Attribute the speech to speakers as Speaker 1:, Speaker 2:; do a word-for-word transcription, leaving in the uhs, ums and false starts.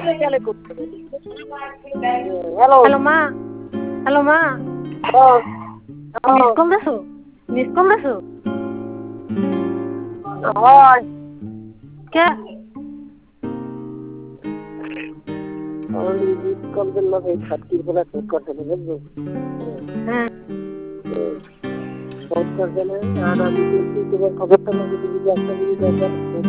Speaker 1: hello hello মা hello মা miss call দেছো মিস কল দেছো
Speaker 2: হয়
Speaker 1: কে
Speaker 2: আমি মিস কল দিলাম এই সাতটির বেলা ফোন করতে বুঝলো
Speaker 1: হ্যাঁ
Speaker 2: ফোন করতে না আর আমি বলছি তোমার খবরটা না যদি একটা যদি দরকার